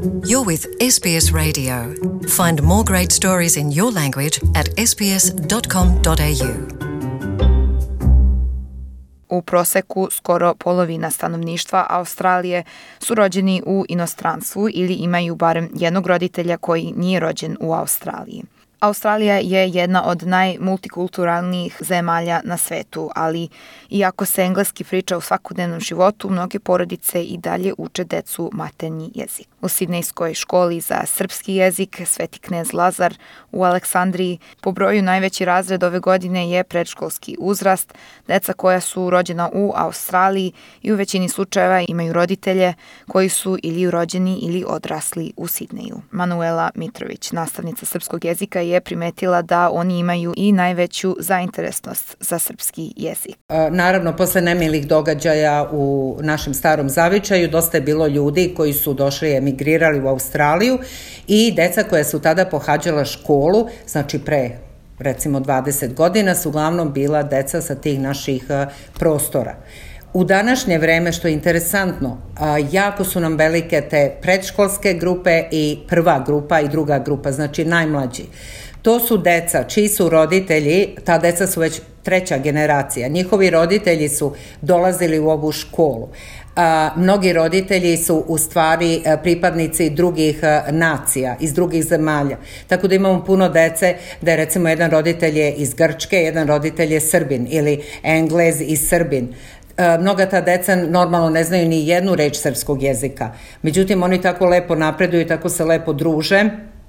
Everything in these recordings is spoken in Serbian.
You're with SBS Radio. Find more great stories in your language at sbs.com.au. U proseku skoro polovina stanovništva Australije su rođeni u inostranstvu ili imaju barem jednog roditelja koji nije rođen u Australiji. Australija je jedna od najmultikulturalnijih zemalja na svetu, ali iako se engleski priča u svakodnevnom životu, mnoge porodice i dalje uče decu maternji jezik. U Sidnejskoj školi za srpski jezik Sveti knez Lazar u Aleksandriji po broju najveći razred ove godine je predškolski uzrast. Deca koja su rođena u Australiji i u većini slučajeva imaju roditelje koji su ili rođeni ili odrasli u Sidneju. Manuela Mitrović, nastavnica srpskog jezika, je primetila da oni imaju i najveću zainteresnost za srpski jezik. Naravno, posle nemilih događaja u našem starom zavičaju dosta je bilo ljudi koji su došli i emigrirali u Australiju i deca koja su tada pohađala školu, znači pre recimo 20 godina, su uglavnom bila deca sa tih naših prostora. U današnje vreme, što je interesantno, jako su nam velike te predškolske grupe i prva grupa i druga grupa, znači najmlađi. To su deca čiji su roditelji, ta deca su već treća generacija, njihovi roditelji su dolazili u ovu školu. Mnogi roditelji su u stvari pripadnici drugih nacija, iz drugih zemalja. Tako da imamo puno dece da je recimo jedan roditelj je iz Grčke, jedan roditelj je Srbin ili Englez i Srbin. Mnoga ta deca normalno ne znaju ni jednu reč srpskog jezika. Međutim, oni tako lepo napreduju i tako se lepo druže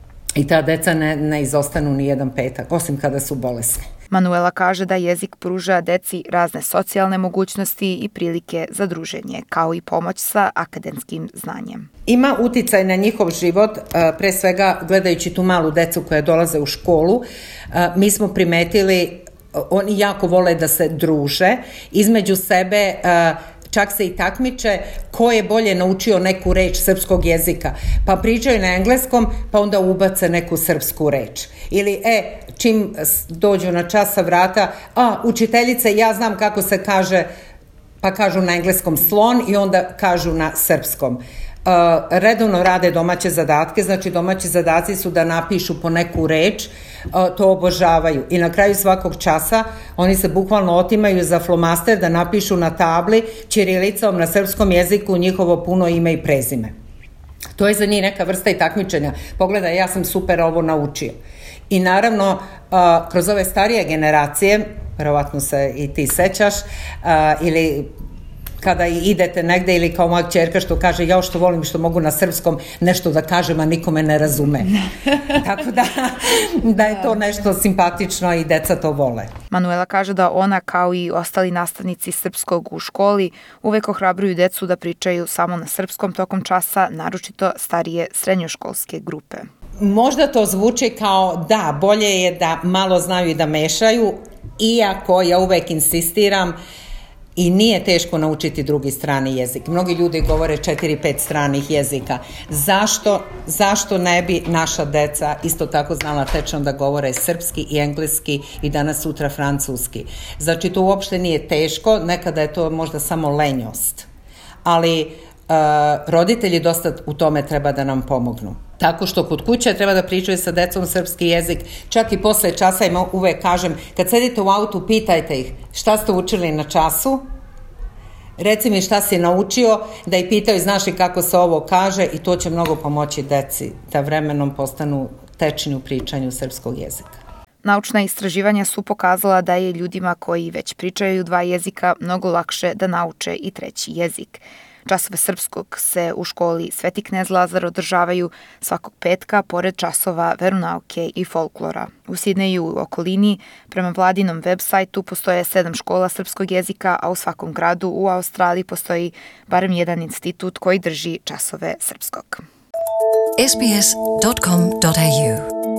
i ta deca ne izostanu ni jedan petak, osim kada su bolesni. Manuela kaže da jezik pruža deci razne socijalne mogućnosti i prilike za druženje, kao i pomoć sa akademskim znanjem. Ima uticaj na njihov život, pre svega gledajući tu malu decu koja dolaze u školu. Mi smo primetili, oni jako vole da se druže, između sebe čak se i takmiče ko je bolje naučio neku reč srpskog jezika. Pa pričaju na engleskom, pa onda ubace neku srpsku reč. Ili, čim dođu na čas sa vrata, učiteljice, ja znam kako se kaže, pa kažu na engleskom slon i onda kažu na srpskom. Redovno rade domaće zadatke, znači domaći zadaci su da napišu po neku reč, to obožavaju. I na kraju svakog časa oni se bukvalno otimaju za flomaster da napišu na tabli ćirilicom na srpskom jeziku njihovo puno ime i prezime. To je za njih neka vrsta i takmičenja. Pogledaj, ja sam super ovo naučio. I naravno, kroz ove starije generacije, verovatno se i ti sećaš, ili kada idete negde ili kao moja ćerka što kaže ja što volim što mogu na srpskom nešto da kažem, a nikome ne razume. Tako da je to nešto simpatično i deca to vole. Manuela kaže da ona kao i ostali nastavnici srpskog u školi uvek ohrabruju decu da pričaju samo na srpskom tokom časa, naročito starije srednjoškolske grupe. Možda to zvuči kao da, bolje je da malo znaju i da mešaju, iako ja uvek insistiram i nije teško naučiti drugi strani jezik. Mnogi ljudi govore 4-5 stranih jezika. Zašto ne bi naša deca isto tako znala tečno da govore srpski i engleski i danas sutra francuski? Znači to uopšte nije teško, nekada je to možda samo lenjost. Ali roditelji dosta u tome treba da nam pomognu. Tako što kod kuće treba da pričaju sa decom srpski jezik, čak i posle časa im uvek kažem, kad sedite u autu, pitajte ih šta ste učili na času, reci mi šta si naučio, da ih pitaju znaš li kako se ovo kaže i to će mnogo pomoći deci da vremenom postanu tečni u pričanju srpskog jezika. Naučna istraživanja su pokazala da je ljudima koji već pričaju dva jezika mnogo lakše da nauče i treći jezik. Časove srpskog se u školi Sveti knez Lazar održavaju svakog petka pored časova veronauke i folklora. U Sidneju u okolini, prema vladinom web sajtu, postoje 7 škola srpskog jezika, a u svakom gradu u Australiji postoji barem jedan institut koji drži časove srpskog. sbs.com.au